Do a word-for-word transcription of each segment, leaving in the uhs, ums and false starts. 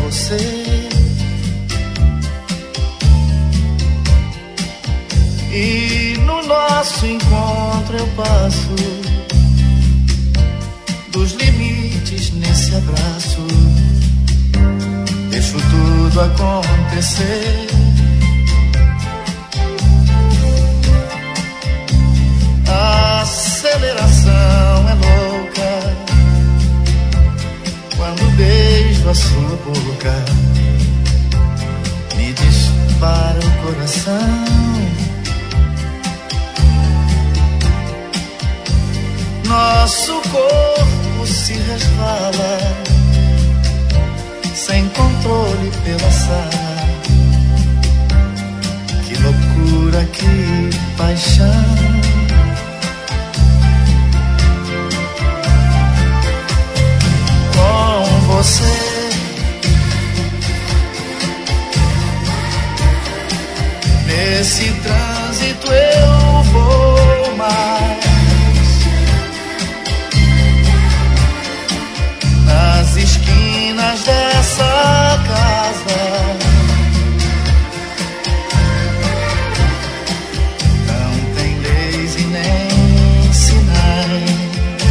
você. E no nosso encontro eu passo dos limites nesse abraço. Deixo tudo acontecer. A aceleração é louca quando beijo a sua boca. Me dispara o coração. Nosso corpo se resvala sem controle pela sala. Que loucura, que paixão. Com você nesse trânsito eu vou mais. Nas esquinas dessa casa não tem leis e nem sinais.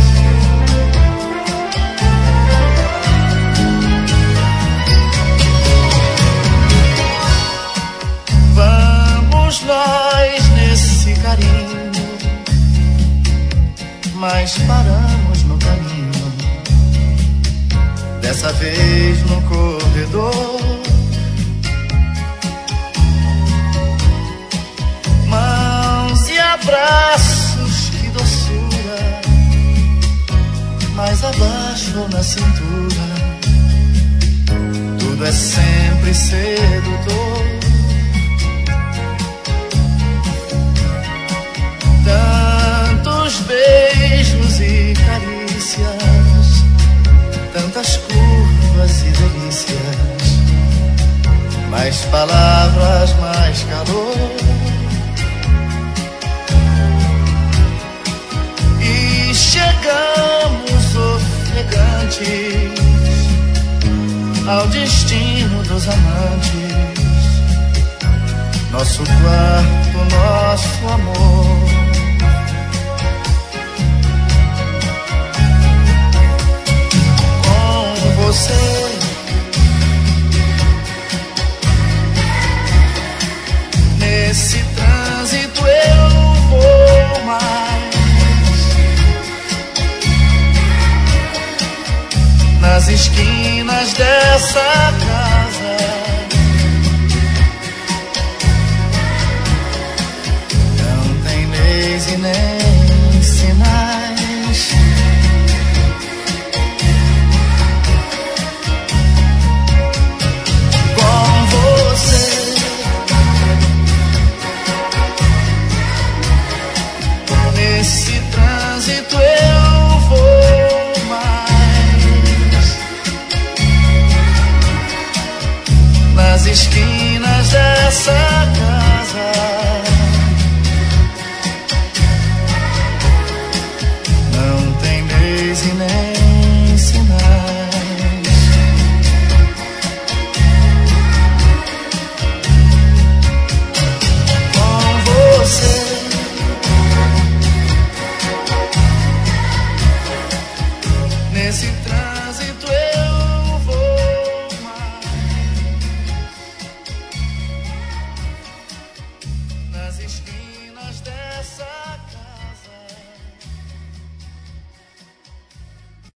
Vamos nós nesse carinho, mas paramos no caminho. Dessa vez no corredor, mãos e abraços, que doçura. Mais abaixo ou na cintura, tudo é sempre sedutor. Tantos beijos e carícias, tantas curvas e delícias, mais palavras, mais calor. E chegamos ofegantes ao destino dos amantes. Nosso quarto, nosso amor. Você